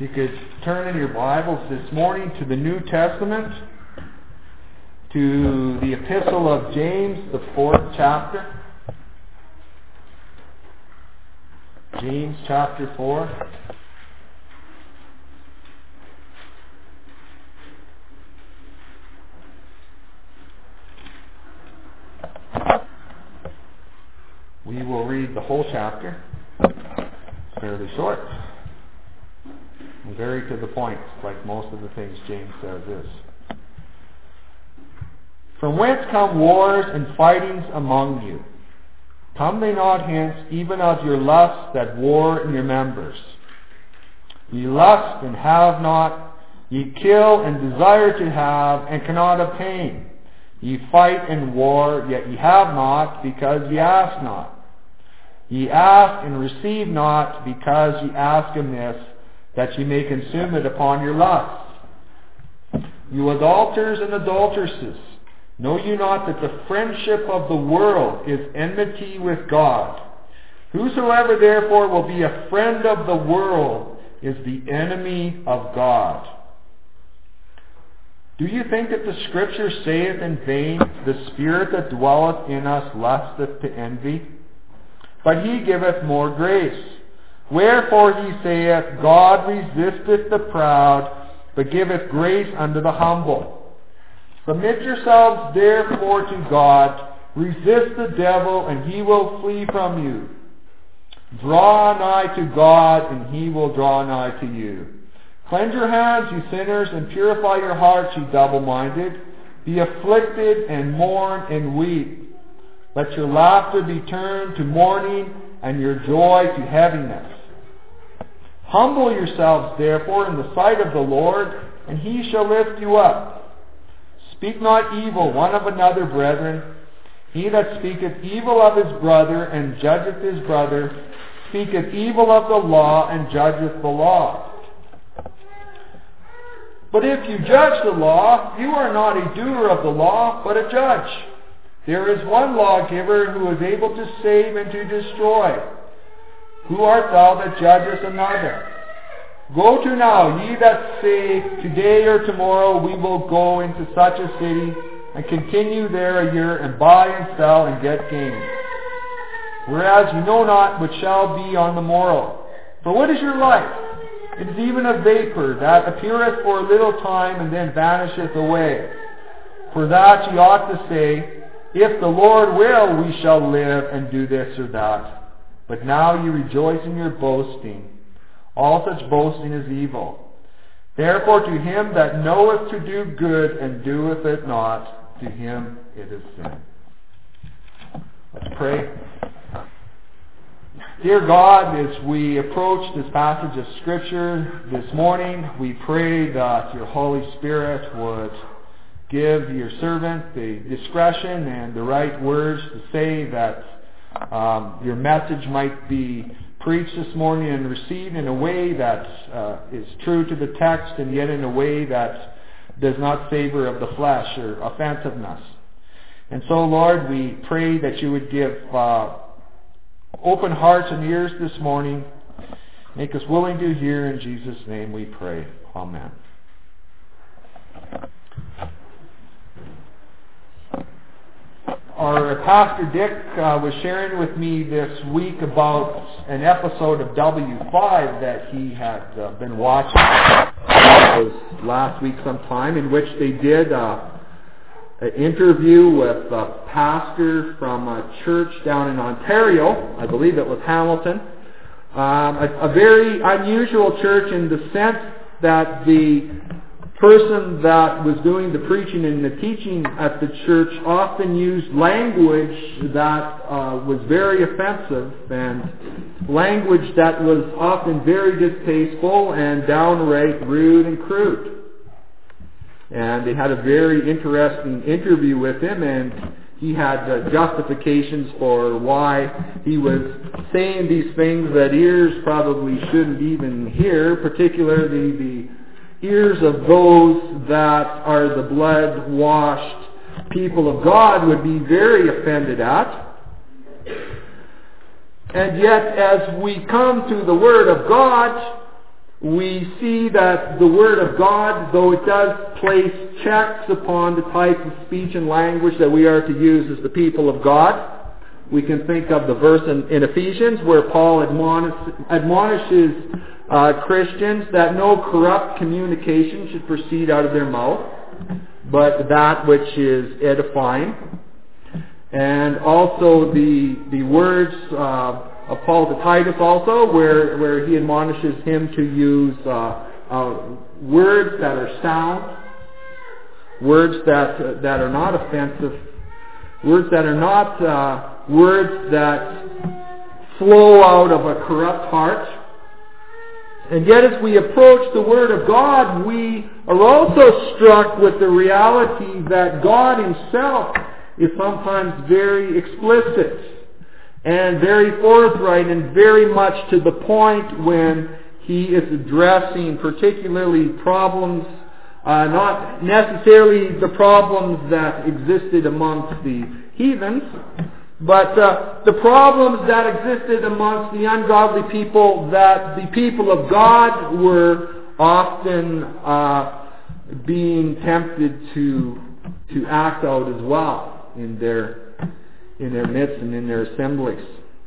you could turn in your Bibles this morning to the New Testament, to the Epistle of James, the 4th chapter. James chapter 4. We will read the whole chapter. It's fairly short and very to the point, like most of the things James says is. From whence come wars and fightings among you? Come they not hence even of your lusts that war in your members? Ye lust and have not, ye kill and desire to have and cannot obtain. Ye fight and war, yet ye have not, because ye ask not. Ye ask and receive not, because ye ask amiss, that ye may consume it upon your lust. You adulterers and adulteresses, know you not that the friendship of the world is enmity with God? Whosoever therefore will be a friend of the world is the enemy of God. Do you think that the Scripture saith in vain, the Spirit that dwelleth in us lusteth to envy? But he giveth more grace. Wherefore he saith, God resisteth the proud, but giveth grace unto the humble. Submit yourselves therefore to God. Resist the devil, and he will flee from you. Draw nigh to God, and he will draw nigh to you. Cleanse your hands, you sinners, and purify your hearts, you double-minded. Be afflicted, and mourn, and weep. Let your laughter be turned to mourning, and your joy to heaviness. Humble yourselves, therefore, in the sight of the Lord, and he shall lift you up. Speak not evil one of another, brethren. He that speaketh evil of his brother, and judgeth his brother, speaketh evil of the law, and judgeth the law. But if you judge the law, you are not a doer of the law, but a judge. There is one lawgiver who is able to save and to destroy. Who art thou that judgest another? Go to now, ye that say, today or tomorrow we will go into such a city, and continue there a year, and buy and sell, and get gain. Whereas you know not what shall be on the morrow. For what is your life? It is even a vapor, that appeareth for a little time, and then vanisheth away. For that ye ought to say, if the Lord will, we shall live, and do this or that. But now ye rejoice in your boasting. All such boasting is evil. Therefore to him that knoweth to do good, and doeth it not, to him it is sin. Let's pray. Dear God, as we approach this passage of Scripture this morning, we pray that your Holy Spirit would give your servant the discretion and the right words to say, that your message might be preached this morning and received in a way that is true to the text, and yet in a way that does not savor of the flesh or offensiveness. And so, Lord, we pray that you would give open hearts and ears this morning. Make us willing to hear. In Jesus' name we pray. Amen. Our Pastor Dick was sharing with me this week about an episode of W5 that he had been watching. It was last week sometime, in which they did an interview with a pastor from a church down in Ontario. I believe it was Hamilton. A very unusual church in the sense that the person that was doing the preaching and the teaching at the church often used language that was very offensive, and language that was often very distasteful and downright rude and crude. And they had a very interesting interview with him, and he had justifications for why he was saying these things that ears probably shouldn't even hear, particularly the ears of those that are the blood-washed people of God would be very offended at. And yet, as we come to the Word of God, we see that the Word of God, though it does place checks upon the type of speech and language that we are to use as the people of God, we can think of the verse in Ephesians where Paul admonishes Christians that no corrupt communication should proceed out of their mouth, but that which is edifying. And also the words of Paul to Titus also, where he admonishes him to use words that are sound, words that are not offensive, words that are not words that flow out of a corrupt heart. And yet as we approach the Word of God, we are also struck with the reality that God Himself is sometimes very explicit and very forthright and very much to the point when He is addressing particularly problems, not necessarily the problems that existed amongst the heathens, but the problems that existed amongst the ungodly people that the people of God were often being tempted to act out as well in their midst and in their assemblies.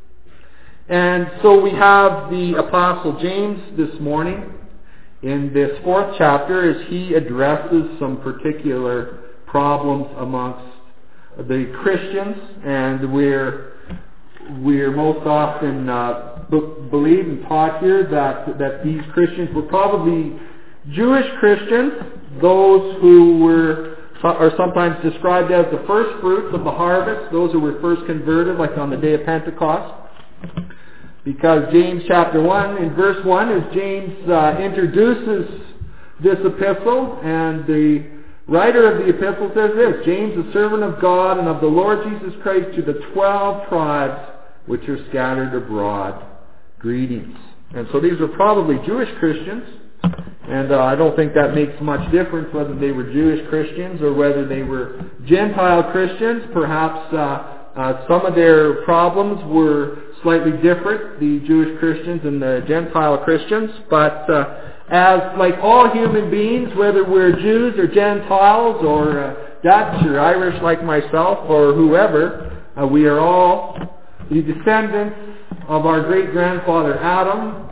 And so we have the Apostle James this morning in this 4th chapter as he addresses some particular problems amongst the Christians, and we're most often believe and taught here that these Christians were probably Jewish Christians, those who are sometimes described as the first fruits of the harvest, those who were first converted, like on the day of Pentecost. Because James chapter 1, in verse 1, as James introduces this epistle, and the writer of the epistle says this: James, a servant of God and of the Lord Jesus Christ, to the 12 tribes which are scattered abroad, greetings. And so these were probably Jewish Christians, and I don't think that makes much difference whether they were Jewish Christians or whether they were Gentile Christians. Perhaps some of their problems were slightly different, the Jewish Christians and the Gentile Christians, but as like all human beings, whether we're Jews or Gentiles or Dutch or Irish like myself or whoever, we are all the descendants of our great-grandfather Adam,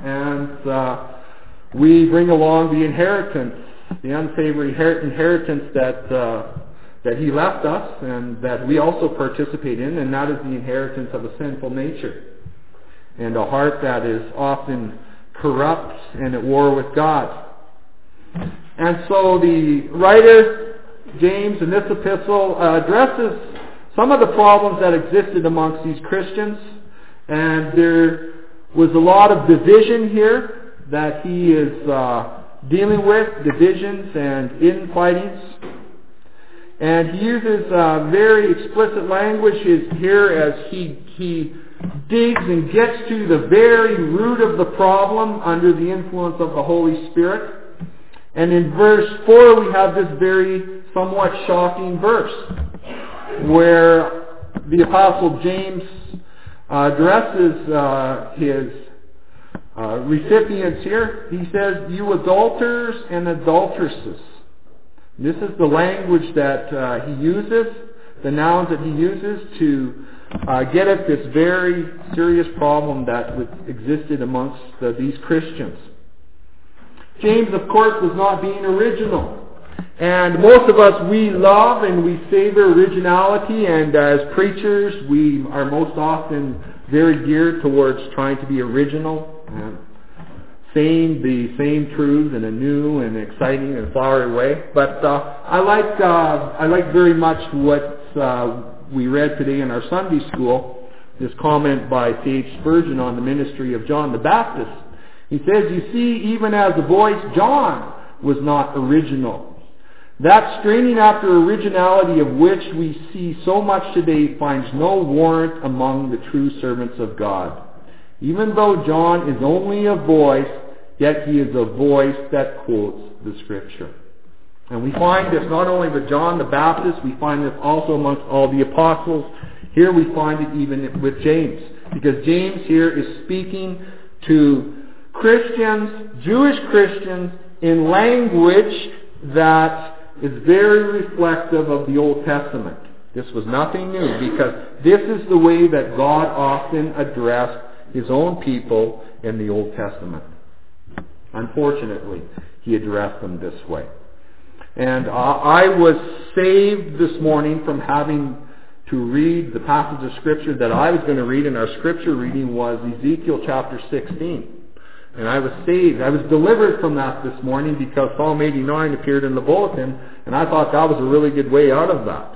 and we bring along the inheritance, the unsavory inheritance that he left us and that we also participate in, and that is the inheritance of a sinful nature and a heart that is often corrupt and at war with God. And so the writer, James, in this epistle addresses some of the problems that existed amongst these Christians, and there was a lot of division here that he is dealing with, divisions and infightings. And he uses very explicit language here as he digs and gets to the very root of the problem under the influence of the Holy Spirit. And in verse 4 we have this very somewhat shocking verse where the Apostle James addresses his recipients here. He says, "You adulterers and adulteresses." This is the language that he uses, the nouns that he uses to get at this very serious problem that existed amongst these Christians. James, of course, was not being original. And most of us, we love and we savor originality, and as preachers, we are most often very geared towards trying to be original and saying the same truths in a new and exciting and flowery way. But I like very much what we read today in our Sunday school, this comment by C.H. Spurgeon on the ministry of John the Baptist. He says, "You see, even as a voice, John was not original. That straining after originality of which we see so much today finds no warrant among the true servants of God. Even though John is only a voice, yet he is a voice that quotes the Scripture." And we find this not only with John the Baptist, we find this also amongst all the apostles. Here we find it even with James, because James here is speaking to Christians, Jewish Christians, in language that is very reflective of the Old Testament. This was nothing new, because this is the way that God often addressed His own people in the Old Testament. Unfortunately, He addressed them this way. And I was saved this morning from having to read the passage of Scripture that I was going to read, and our Scripture reading was Ezekiel chapter 16. And I was saved. I was delivered from that this morning because Psalm 89 appeared in the bulletin, and I thought that was a really good way out of that.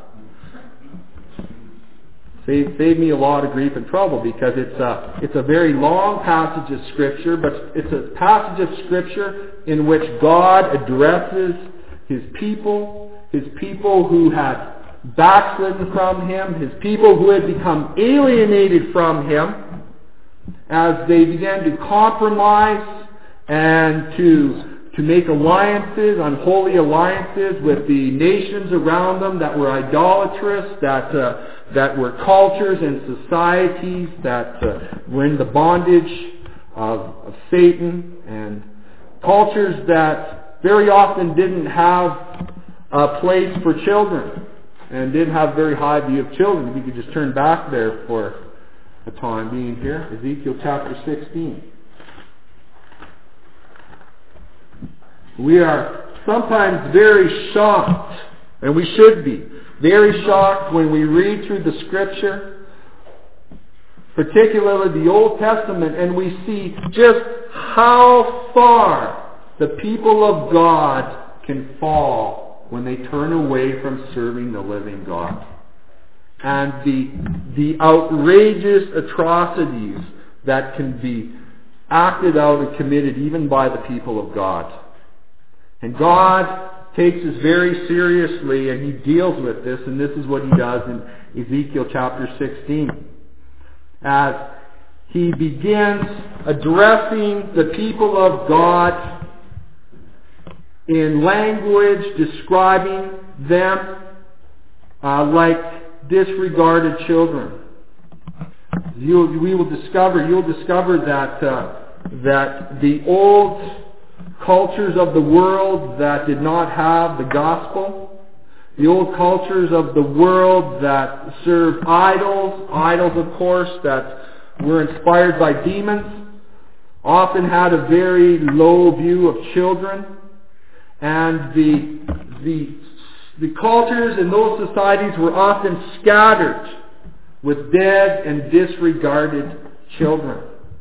Saved me a lot of grief and trouble, because it's a very long passage of Scripture, but it's a passage of Scripture in which God addresses His people who had backslidden from Him, His people who had become alienated from Him, as they began to compromise and to make alliances, unholy alliances with the nations around them that were idolatrous, that were cultures and societies that were in the bondage of Satan, and cultures that very often didn't have a place for children and didn't have very high view of children. If you could just turn back there for a time being here. Ezekiel chapter 16. We are sometimes very shocked, and we should be very shocked when we read through the Scripture, particularly the Old Testament, and we see just how far the people of God can fall when they turn away from serving the living God. And the outrageous atrocities that can be acted out and committed even by the people of God. And God takes this very seriously, and He deals with this, and this is what He does in Ezekiel chapter 16. As He begins addressing the people of God in language describing them like disregarded children. You'll discover that the old cultures of the world that did not have the gospel, the old cultures of the world that served idols of course that were inspired by demons, often had a very low view of children, and the cultures in those societies were often scattered with dead and disregarded children.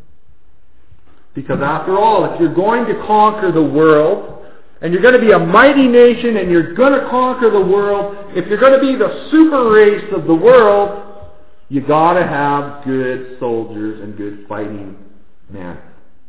Because after all, if you're going to conquer the world, and you're going to be a mighty nation, and you're going to conquer the world, if you're going to be the super race of the world, you got to have good soldiers and good fighting men.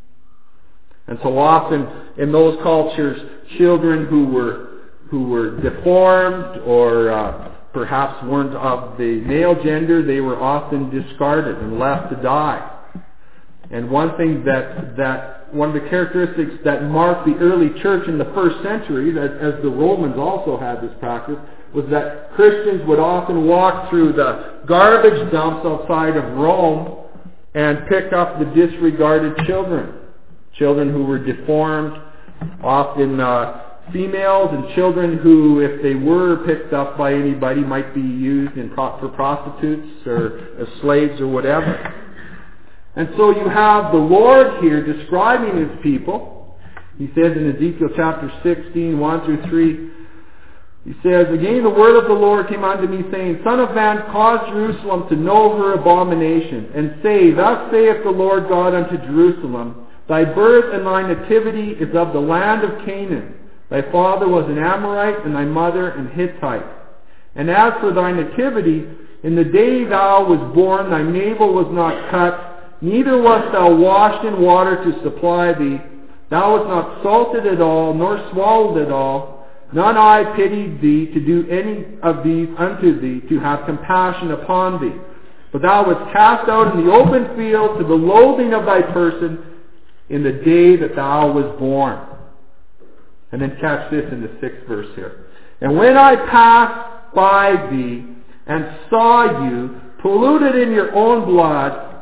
And so often in those cultures, children who were deformed or perhaps weren't of the male gender, they were often discarded and left to die. And one thing one of the characteristics that marked the early church in the first century, as the Romans also had this practice, was that Christians would often walk through the garbage dumps outside of Rome and pick up the disregarded children who were deformed, often females, and children who, if they were picked up by anybody, might be used for prostitutes or as slaves or whatever. And so you have the Lord here describing His people. He says in Ezekiel chapter 16, 1 through 3, He says, "Again the word of the Lord came unto me, saying, Son of man, cause Jerusalem to know her abomination, and say, Thus saith the Lord God unto Jerusalem, Thy birth and thy nativity is of the land of Canaan. Thy father was an Amorite, and thy mother an Hittite. And as for thy nativity, in the day thou was born, thy navel was not cut, neither wast thou washed in water to supply thee. Thou wast not salted at all, nor swallowed at all. None eye pitied thee to do any of these unto thee, to have compassion upon thee. But thou wast cast out in the open field to the loathing of thy person in the day that thou was born." And then catch this in the 6th verse here. "And when I passed by thee and saw you polluted in your own blood,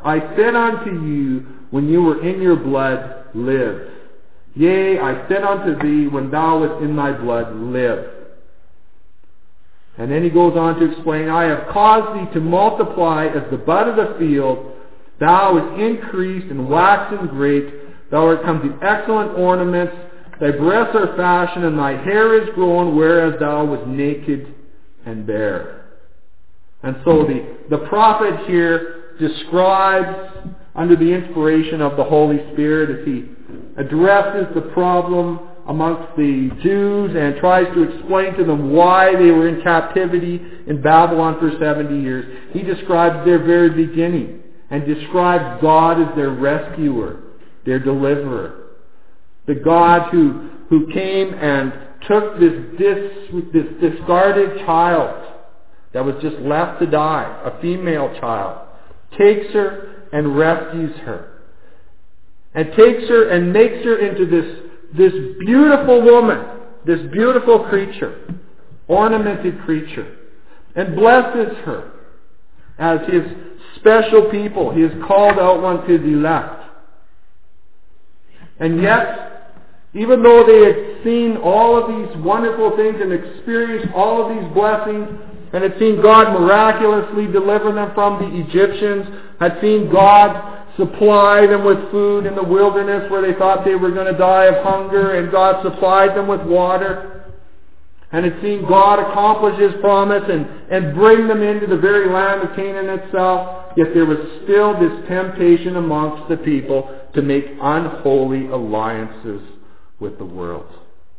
I said unto you, when you were in your blood, live. Yea, I said unto thee, when thou wast in thy blood, live. And then he goes on to explain, I have caused thee to multiply as the bud of the field. Thou hast increased and waxen great. Thou art come to excellent ornaments. Thy breasts are fashioned, and thy hair is grown, whereas thou wast naked and bare. And so the prophet here describes, under the inspiration of the Holy Spirit, as he addresses the problem amongst the Jews and tries to explain to them why they were in captivity in Babylon for 70 years. He describes their very beginning and describes God as their rescuer, their deliverer. The God who came and took this discarded child that was just left to die, a female child, takes her and rescues her. And takes her and makes her into this beautiful woman, this beautiful creature, ornamented creature, and blesses her as his special people. He has called out one to the elect. And yet, even though they had seen all of these wonderful things and experienced all of these blessings, and had seen God miraculously deliver them from the Egyptians, had seen God supply them with food in the wilderness where they thought they were going to die of hunger, and God supplied them with water, and had seen God accomplish His promise and bring them into the very land of Canaan itself, yet there was still this temptation amongst the people to make unholy alliances with the world.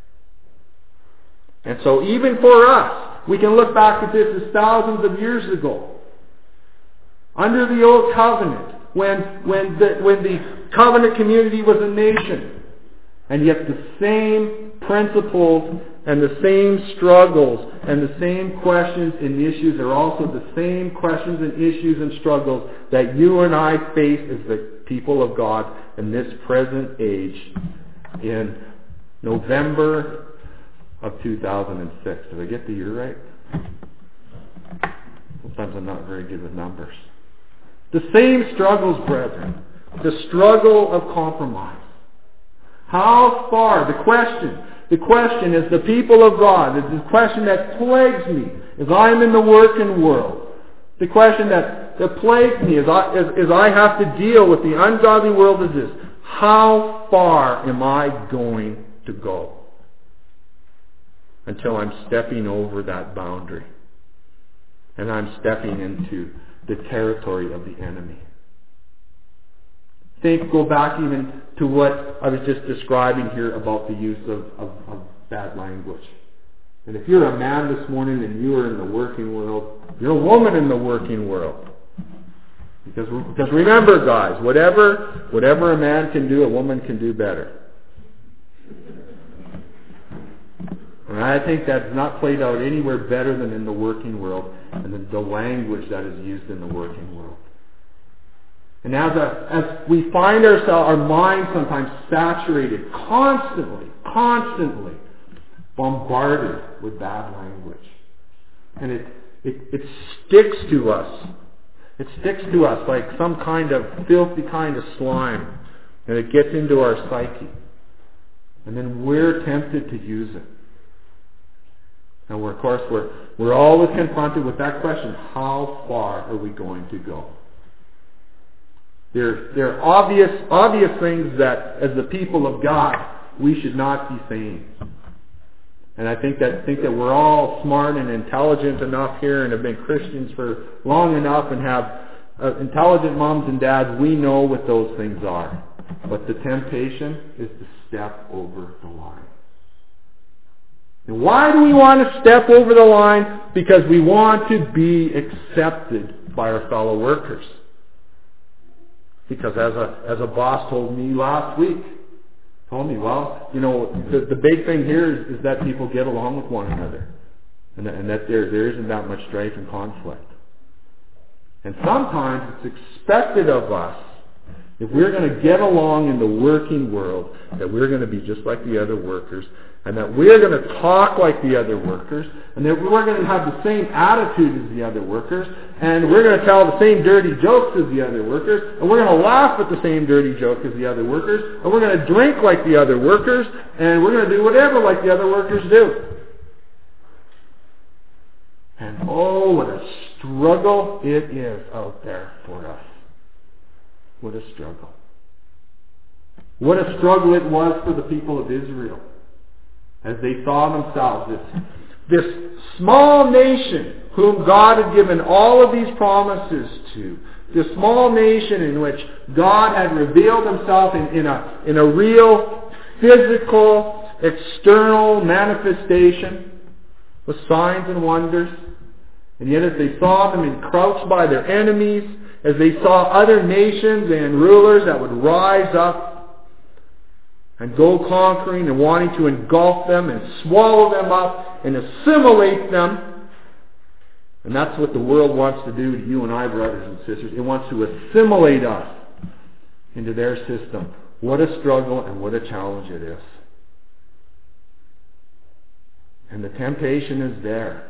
And so even for us, we can look back at this as thousands of years ago. Under the Old Covenant, when the covenant community was a nation, and yet the same principles and the same struggles and the same questions and issues are also the same questions and issues and struggles that you and I face as the people of God in this present age in November of 2006. Did I get the year right? Sometimes I'm not very good with numbers. The same struggles, brethren. The struggle of compromise. How far? The question is the people of God. It's the question that plagues me as I am in the working world. The question that plagues me as I have to deal with the ungodly world is this. How far am I going to go until I'm stepping over that boundary and I'm stepping into the territory of the enemy? Go back even to what I was just describing here about the use of bad language. And if you're a man this morning and you are in the working world, you're a woman in the working world. Because remember, guys, whatever a man can do, a woman can do better. And I think that's not played out anywhere better than in the working world and the language that is used in the working world. And as we find our minds sometimes saturated, constantly bombarded with bad language. And it sticks to us. It sticks to us like some kind of filthy kind of slime. And it gets into our psyche. And then we're tempted to use it. And we're always confronted with that question, how far are we going to go? There are obvious things that, as the people of God, we should not be saying. And I think that we're all smart and intelligent enough here and have been Christians for long enough and have intelligent moms and dads. We know what those things are. But the temptation is to step over the line. And why do we want to step over the line? Because we want to be accepted by our fellow workers. Because as a boss told me last week, well, the big thing here is that people get along with one another. And that there isn't that much strife and conflict. And sometimes it's expected of us If we're going to get along in the working world, that we're going to be just like the other workers, and that we're going to talk like the other workers, and that we're going to have the same attitude as the other workers, and we're going to tell the same dirty jokes as the other workers, and we're going to laugh at the same dirty joke as the other workers, and we're going to drink like the other workers, and we're going to do whatever like the other workers do. And oh, what a struggle it is out there for us. What a struggle. What a struggle it was for the people of Israel as they saw themselves, this small nation whom God had given all of these promises to, this small nation in which God had revealed himself in a real physical, external manifestation with signs and wonders. And yet as they saw them encroached by their enemies, as they saw other nations and rulers that would rise up and go conquering and wanting to engulf them and swallow them up and assimilate them. And that's what the world wants to do to you and I, brothers and sisters. It wants to assimilate us into their system. What a struggle and what a challenge it is. And the temptation is there.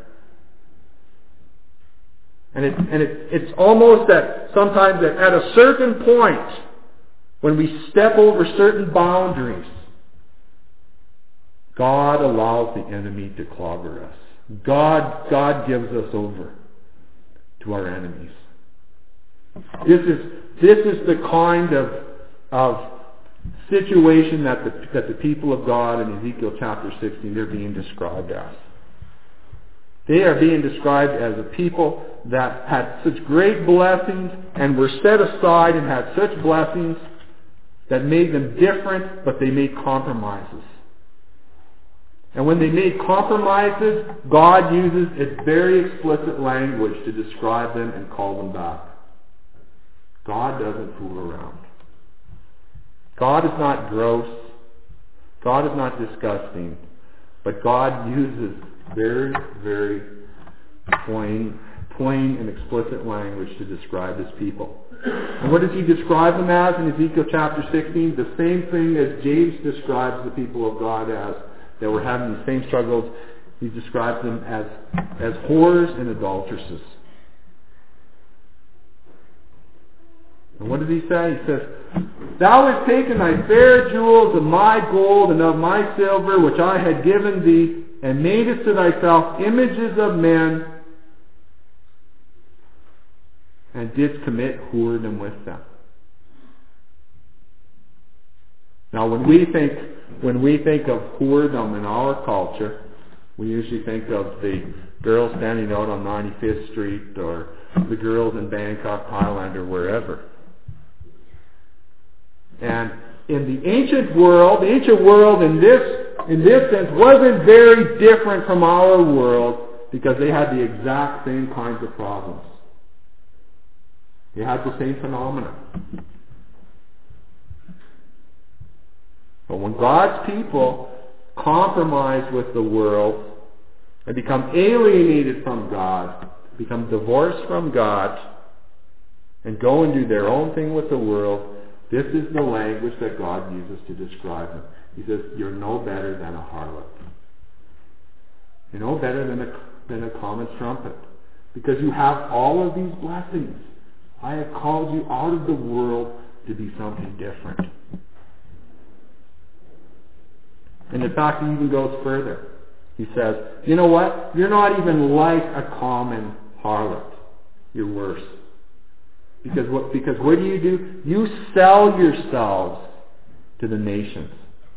And it's almost that sometimes at a certain point, when we step over certain boundaries, God allows the enemy to clobber us. God gives us over to our enemies. This is the kind of situation that the people of God in Ezekiel chapter 16, they're being described as. They are being described as a people that had such great blessings and were set aside and had such blessings that made them different, but they made compromises. And when they made compromises, God uses its very explicit language to describe them and call them back. God doesn't fool around. God is not gross. God is not disgusting. But God uses very, very plain and explicit language to describe his people. And what does he describe them as in Ezekiel chapter 16? The same thing as James describes the people of God as, that were having the same struggles. He describes them as whores and adulteresses. And what does he say? He says, "Thou hast taken thy fair jewels of my gold and of my silver, which I had given thee, and madest to thyself images of men, and didst commit whoredom with them." Now, when we think of whoredom in our culture, we usually think of the girls standing out on 95th Street or the girls in Bangkok, Thailand, or wherever. And in the ancient world in this sense wasn't very different from our world, because they had the exact same kinds of problems. They had the same phenomena. But when God's people compromise with the world and become alienated from God, become divorced from God, and go and do their own thing with the world, this is the language that God uses to describe them. He says, "You're no better than a harlot. You're no better than a common strumpet, because you have all of these blessings. I have called you out of the world to be something different." And in fact, he even goes further. He says, "You know what? You're not even like a common harlot. You're worse. Because what do? You sell yourselves to the nations."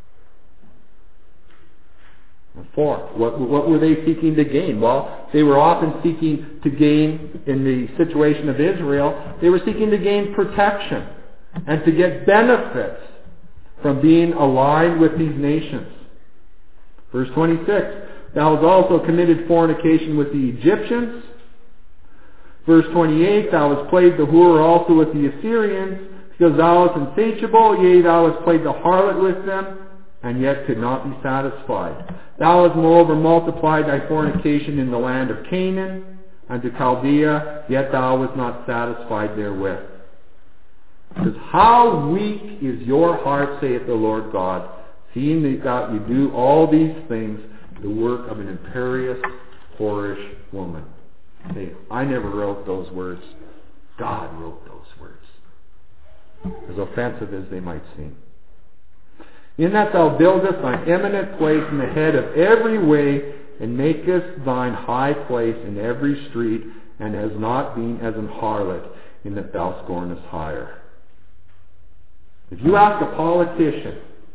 For what were they seeking to gain? Well, they were often seeking to gain, in the situation of Israel, they were seeking to gain protection and to get benefits from being allied with these nations. Verse 26, "Thou hast also committed fornication with the Egyptians." Verse 28, "Thou hast played the whore also with the Assyrians, because thou wast insatiable, yea, thou hast played the harlot with them, and yet could not be satisfied. Thou hast moreover multiplied thy fornication in the land of Canaan, unto Chaldea, yet thou wast not satisfied therewith." It says, how weak is your heart, saith the Lord God, seeing that you do all these things, the work of an imperious, whorish woman. Hey, I never wrote those words. God wrote those words. As offensive as they might seem. In that thou buildest thine eminent place in the head of every way, and makest thine high place in every street, and has not been as an harlot, in that thou scornest hire. If you ask a politician,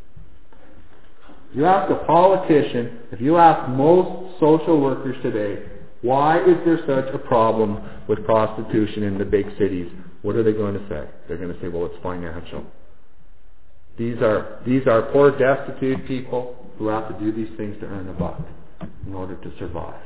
if you ask most social workers today, why is there such a problem with prostitution in the big cities? What are they going to say? They're going to say, well, it's financial. These are poor, destitute people who have to do these things to earn a buck in order to survive.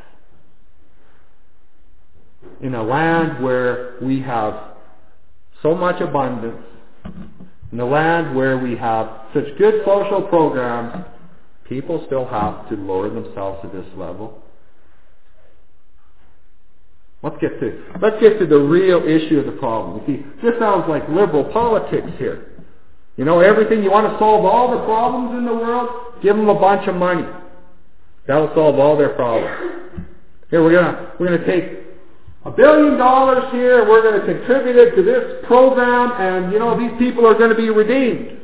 In a land where we have so much abundance, in a land where we have such good social programs, people still have to lower themselves to this level. Let's get to the real issue of the problem. You see, this sounds like liberal politics here. You know, everything, you want to solve all the problems in the world, give them a bunch of money. That'll solve all their problems. Here, we're gonna take $1 billion here, we're going to contribute it to this program, and these people are going to be redeemed.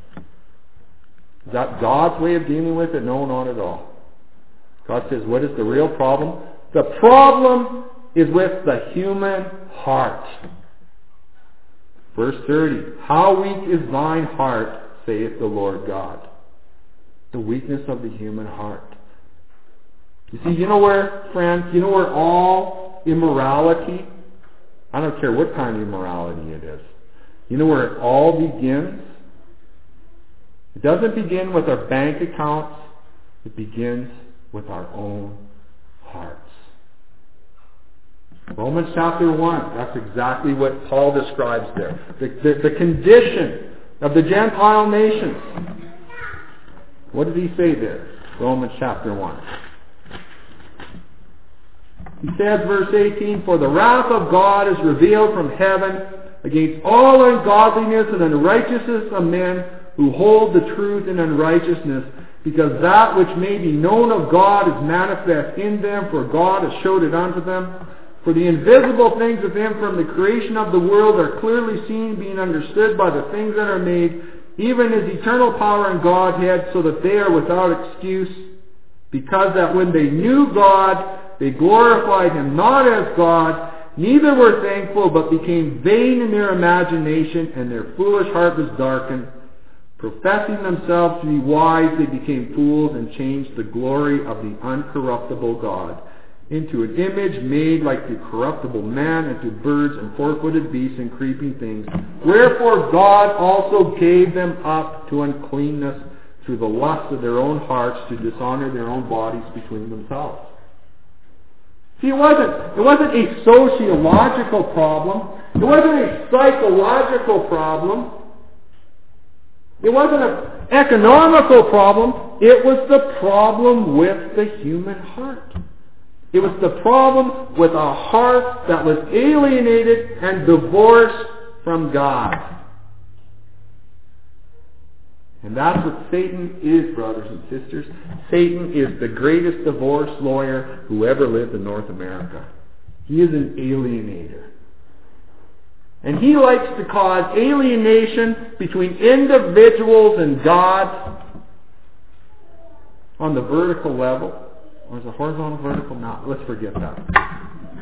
Is that God's way of dealing with it? No, not at all. God says, what is the real problem? The problem is with the human heart. Verse 30, how weak is thine heart, saith the Lord God. The weakness of the human heart. You see, friends, where all immorality, I don't care what kind of immorality it is, where it all begins? It doesn't begin with our bank accounts. It begins with our own hearts. Romans chapter 1, that's exactly what Paul describes there. The condition of the Gentile nations. What did he say there? Romans chapter 1. He says, verse 18, for the wrath of God is revealed from heaven against all ungodliness and unrighteousness of men who hold the truth in unrighteousness, because that which may be known of God is manifest in them, for God has showed it unto them. For the invisible things of Him from the creation of the world are clearly seen, being understood by the things that are made, even His eternal power and Godhead, so that they are without excuse, because that when they knew God, they glorified Him not as God, neither were thankful, but became vain in their imagination, and their foolish heart was darkened. Professing themselves to be wise, they became fools, and changed the glory of the uncorruptible God into an image made like the corruptible man, and to birds and four-footed beasts and creeping things. Wherefore God also gave them up to uncleanness through the lust of their own hearts, to dishonor their own bodies between themselves. See, it wasn't a sociological problem. It wasn't a psychological problem. It wasn't an economical problem. It was the problem with the human heart. It was the problem with a heart that was alienated and divorced from God. And that's what Satan is, brothers and sisters. Satan is the greatest divorce lawyer who ever lived in North America. He is an alienator. And he likes to cause alienation between individuals and God on the vertical level. Or is it horizontal, vertical? No, let's forget that.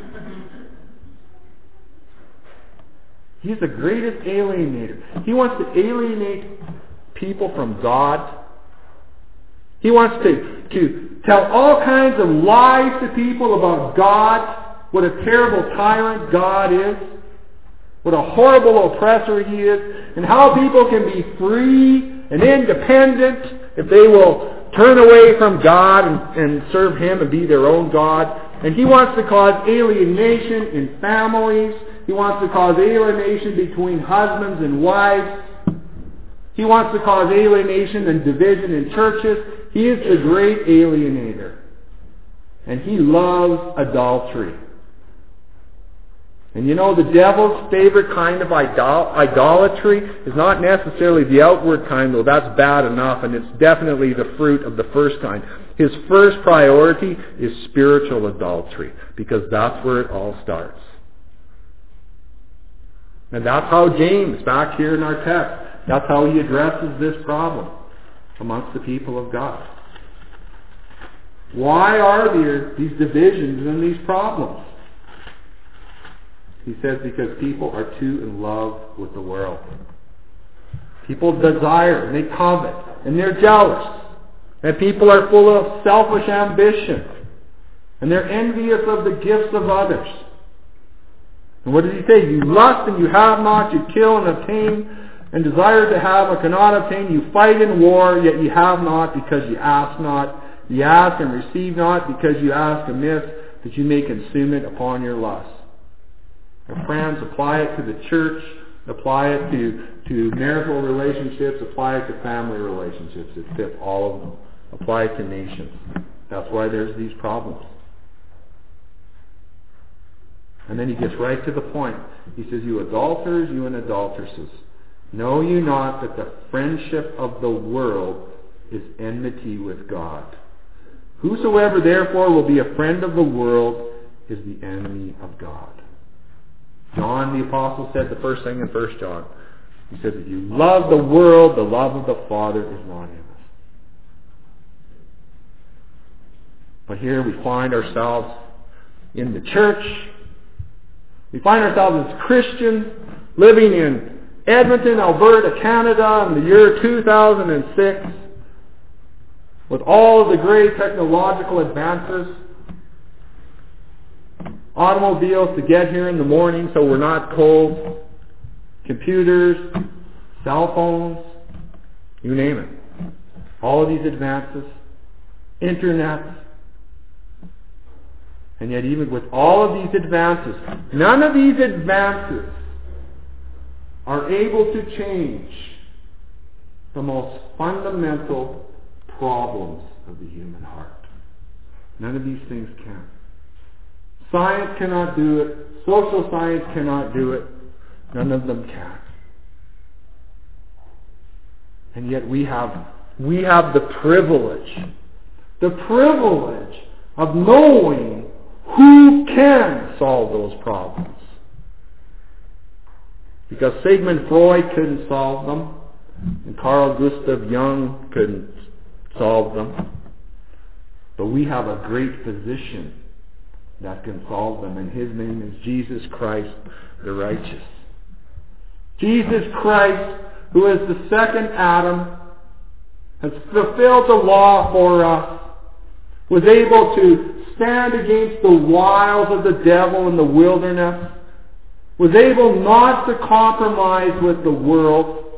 He's the greatest alienator. He wants to alienate people from God. He wants to tell all kinds of lies to people about God, what a terrible tyrant God is, what a horrible oppressor He is, and how people can be free and independent if they will turn away from God and serve Him and be their own God. And he wants to cause alienation in families. He wants to cause alienation between husbands and wives. He wants to cause alienation and division in churches. He is the great alienator. And he loves adultery. And you know, the devil's favorite kind of idolatry is not necessarily the outward kind, though that's bad enough, and it's definitely the fruit of the first kind. His first priority is spiritual adultery, because that's where it all starts. And that's how James, back here in our text, that's how he addresses this problem amongst the people of God. Why are there these divisions and these problems? He says because people are too in love with the world. People desire, and they covet, and they're jealous. And people are full of selfish ambition. And they're envious of the gifts of others. And what does he say? You lust and you have not, you kill and obtain, and desire to have and cannot obtain. You fight in war, yet you have not because you ask not. You ask and receive not because you ask amiss, that you may consume it upon your lust. Now, friends, apply it to the church, apply it to marital relationships, apply it to family relationships. It fits all of them. Apply it to nations. That's why there's these problems. And then he gets right to the point. He says, you adulterers, you and adulteresses, know you not that the friendship of the world is enmity with God? Whosoever therefore will be a friend of the world is the enemy of God. John the Apostle said the first thing in 1 John. He said that you love the world, the love of the Father is not in us. But here we find ourselves in the church. We find ourselves as Christians living in Edmonton, Alberta, Canada in the year 2006 with all of the great technological advances. Automobiles to get here in the morning so we're not cold. Computers, cell phones, you name it. All of these advances. Internet. And yet even with all of these advances, none of these advances are able to change the most fundamental problems of the human heart. None of these things can. Science cannot do it. Social science cannot do it. None of them can. And yet we have the privilege of knowing who can solve those problems. Because Sigmund Freud couldn't solve them, and Carl Gustav Jung couldn't solve them. But we have a great physician that can solve them, and his name is Jesus Christ the righteous. Jesus Christ, who is the second Adam, has fulfilled the law for us, was able to stand against the wiles of the devil in the wilderness, was able not to compromise with the world,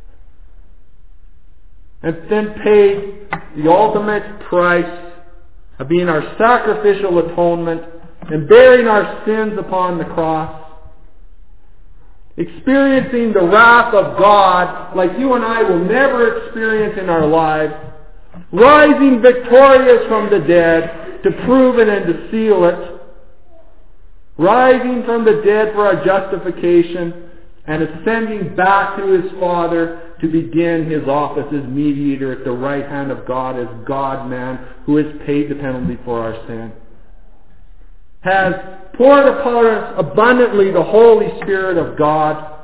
and then paid the ultimate price of being our sacrificial atonement and bearing our sins upon the cross, experiencing the wrath of God like you and I will never experience in our lives, rising victorious from the dead to prove it and to seal it, rising from the dead for our justification, and ascending back to his Father to begin his office as mediator at the right hand of God, as God-man who has paid the penalty for our sin, has poured upon us abundantly the Holy Spirit of God.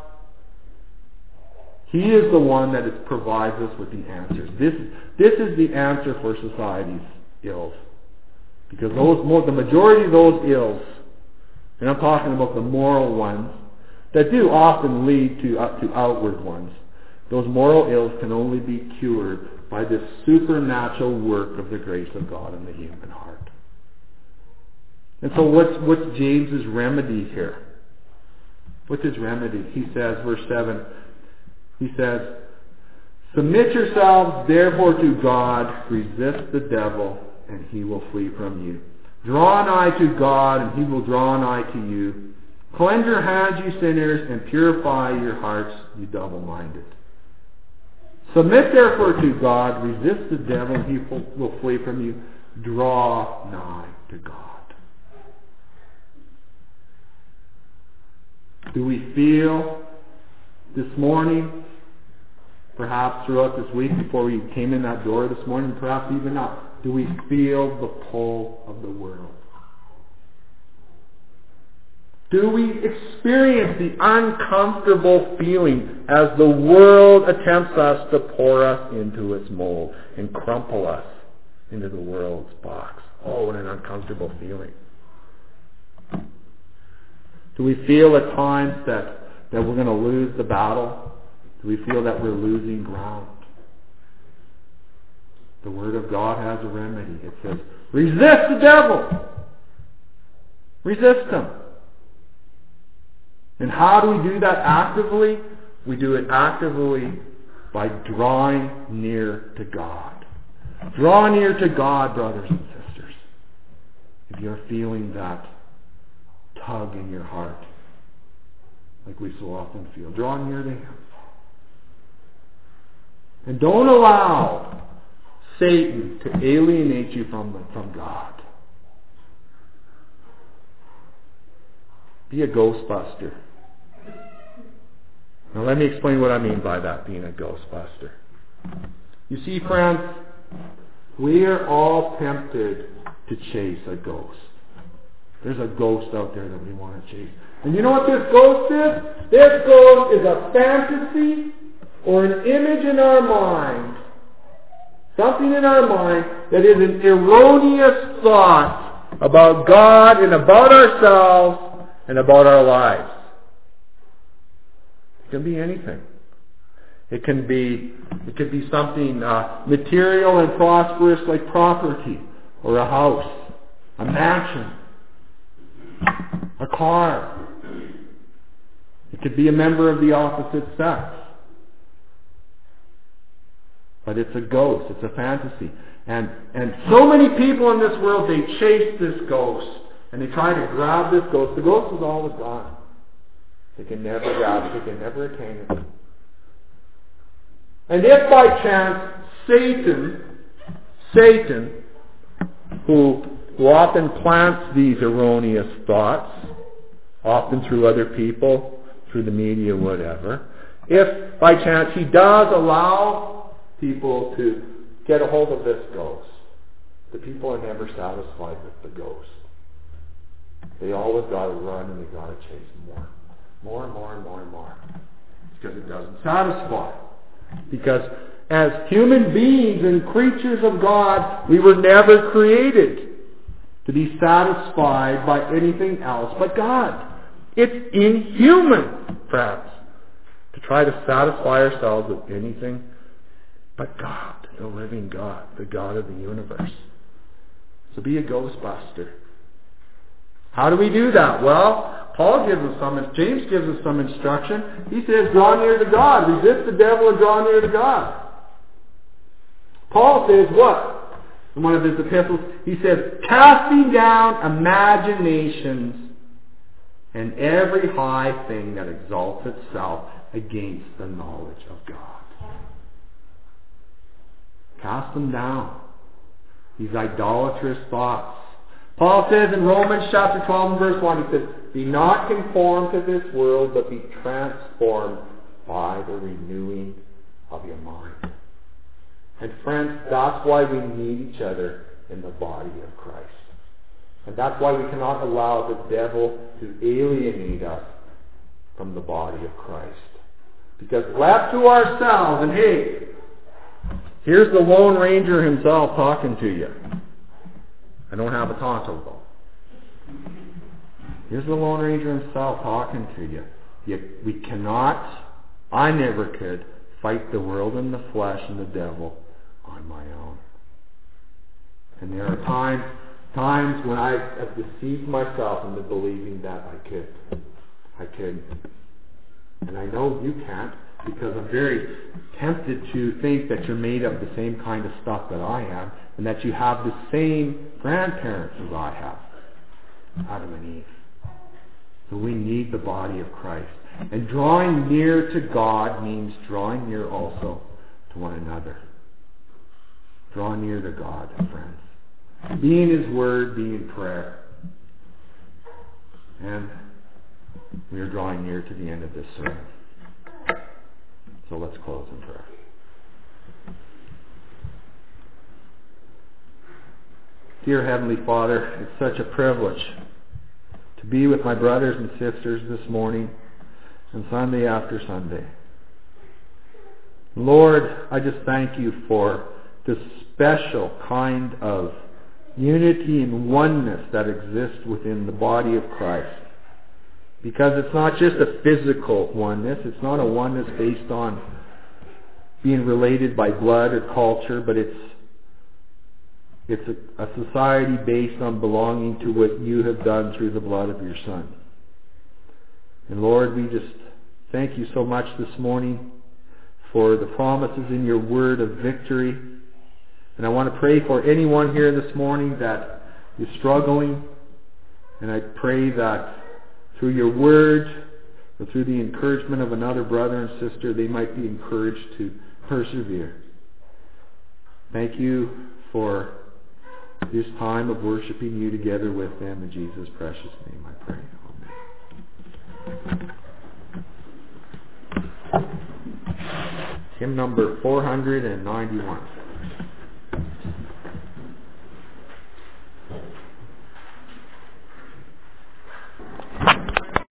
He is the one that provides us with the answers. This is the answer for society's ills. Because the majority of those ills, and I'm talking about the moral ones, that do often lead to outward ones. Those moral ills can only be cured by this supernatural work of the grace of God in the human heart. And so what's James's remedy here? What's his remedy? He says, verse 7, he says, submit yourselves therefore to God, resist the devil, and he will flee from you. Draw nigh to God, and he will draw nigh to you. Cleanse your hands, you sinners, and purify your hearts, you double-minded. Submit therefore to God, resist the devil, and he will flee from you. Draw nigh to God. Do we feel this morning, perhaps throughout this week before we came in that door this morning, perhaps even now, do we feel the pull of the world? Do we experience the uncomfortable feeling as the world attempts us to pour us into its mold and crumple us into the world's box? Oh, what an uncomfortable feeling. Do we feel at times that we're going to lose the battle? Do we feel that we're losing ground? The Word of God has a remedy. It says, resist the devil. Resist him. And how do we do that actively? We do it actively by drawing near to God. Draw near to God, brothers and sisters. If you're feeling that tug in your heart, like we so often feel, draw near to Him. And don't allow Satan to alienate you from God. Be a ghostbuster. Now let me explain what I mean by that, being a ghostbuster. You see, friends, we are all tempted to chase a ghost. There's a ghost out there that we want to chase. And you know what this ghost is? This ghost is a fantasy or an image in our mind. Something in our mind that is an erroneous thought about God and about ourselves and about our lives. It can be anything. It could be something material and prosperous like property or a house, a mansion, a car. It could be a member of the opposite sex. But it's a ghost. It's a fantasy. And so many people in this world, they chase this ghost. And they try to grab this ghost. The ghost is always gone. They can never grab it. They can never attain it. And if by chance Satan, who often plants these erroneous thoughts, often through other people, through the media, whatever, if by chance he does allow people to get a hold of this ghost, the people are never satisfied with the ghost. They always got to run and they got to chase more. More and more and more and more. Because it doesn't satisfy. Because as human beings and creatures of God, we were never created to be satisfied by anything else but God. It's inhuman, friends, to try to satisfy ourselves with anything but God, the living God, the God of the universe. So be a ghostbuster. How do we do that? Well, James gives us some instruction. He says, draw near to God. Resist the devil and draw near to God. Paul says what? In one of his epistles, he says, casting down imaginations and every high thing that exalts itself against the knowledge of God. Cast them down. These idolatrous thoughts. Paul says in Romans chapter 12 and verse 1, he says, be not conformed to this world, but be transformed by the renewing of your mind. And friends, that's why we need each other in the body of Christ. And that's why we cannot allow the devil to alienate us from the body of Christ. Because left to ourselves, and hey, here's the Lone Ranger himself talking to you. I don't have a tonto though. Here's the Lone Ranger himself talking to you. We cannot, I never could, fight the world and the flesh and the devil on my own. And there are times when I have deceived myself into believing that I could. And I know you can't, because I'm very tempted to think that you're made of the same kind of stuff that I am, and that you have the same grandparents as I have, Adam and Eve. So we need the body of Christ. And drawing near to God means drawing near also to one another. Draw near to God, friends. Be in His Word, be in prayer. And We are drawing near to the end of this sermon. So let's close in prayer. Dear Heavenly Father, it's such a privilege to be with my brothers and sisters this morning and Sunday after Sunday. Lord, I just thank you for this special kind of unity and oneness that exists within the body of Christ. Because it's not just a physical oneness, it's not a oneness based on being related by blood or culture, but it's a society based on belonging to what you have done through the blood of your Son. And Lord, we just thank you so much this morning for the promises in your word of victory. And I want to pray for anyone here this morning that is struggling. And I pray that through your word or through the encouragement of another brother and sister, they might be encouraged to persevere. Thank you for this time of worshiping you together with them. In Jesus' precious name I pray. Amen. Hymn number 491.